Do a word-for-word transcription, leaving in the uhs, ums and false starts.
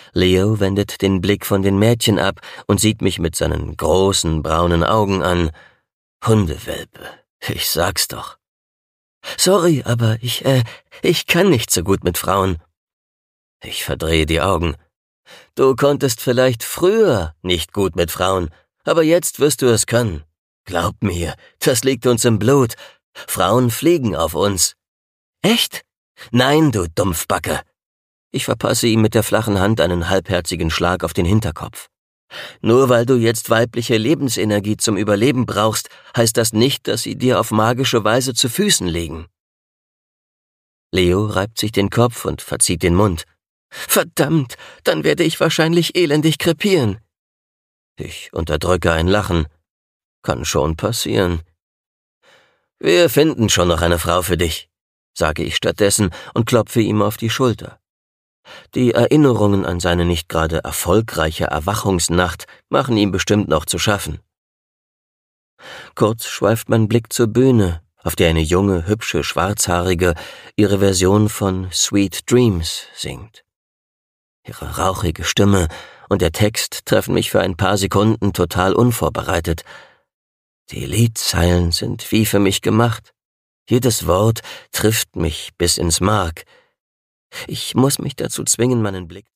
Leo wendet den Blick von den Mädchen ab und sieht mich mit seinen großen, braunen Augen an. Hundewelpe, ich sag's doch. Sorry, aber ich, äh, ich kann nicht so gut mit Frauen. Ich verdrehe die Augen. Du konntest vielleicht früher nicht gut mit Frauen, aber jetzt wirst du es können. Glaub mir, das liegt uns im Blut. Frauen fliegen auf uns. Echt? Nein, du Dumpfbacke. Ich verpasse ihm mit der flachen Hand einen halbherzigen Schlag auf den Hinterkopf. Nur weil du jetzt weibliche Lebensenergie zum Überleben brauchst, heißt das nicht, dass sie dir auf magische Weise zu Füßen liegen. Leo reibt sich den Kopf und verzieht den Mund. Verdammt, dann werde ich wahrscheinlich elendig krepieren. Ich unterdrücke ein Lachen. Kann schon passieren. Wir finden schon noch eine Frau für dich, sage ich stattdessen und klopfe ihm auf die Schulter. Die Erinnerungen an seine nicht gerade erfolgreiche Erwachungsnacht machen ihm bestimmt noch zu schaffen. Kurz schweift mein Blick zur Bühne, auf der eine junge, hübsche Schwarzhaarige ihre Version von Sweet Dreams singt. Ihre rauchige Stimme und der Text treffen mich für ein paar Sekunden total unvorbereitet. Die Liedzeilen sind wie für mich gemacht. Jedes Wort trifft mich bis ins Mark. Ich muss mich dazu zwingen, meinen Blick